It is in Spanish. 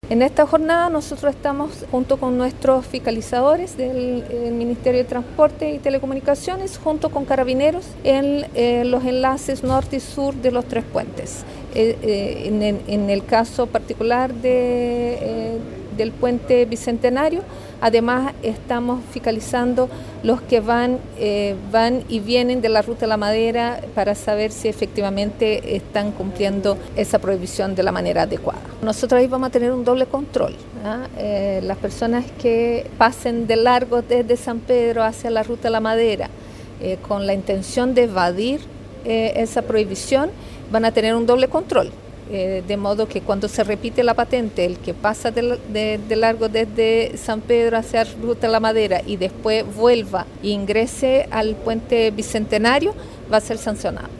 En esta jornada nosotros estamos junto con nuestros fiscalizadores del Ministerio de Transporte y Telecomunicaciones, junto con Carabineros, en los enlaces norte y sur de los 3 puentes. En el caso particular del puente Bicentenario, además estamos fiscalizando los que van y vienen de la Ruta de la Madera para saber si efectivamente están cumpliendo esa prohibición de la manera adecuada. Nosotros ahí vamos a tener un doble control, ¿eh? Las personas que pasen de largo desde San Pedro hacia la Ruta de la Madera con la intención de evadir esa prohibición van a tener un doble control. De modo que cuando se repite la patente, el que pasa de largo desde San Pedro hacia Ruta de la Madera y después vuelva e ingrese al puente Bicentenario va a ser sancionado.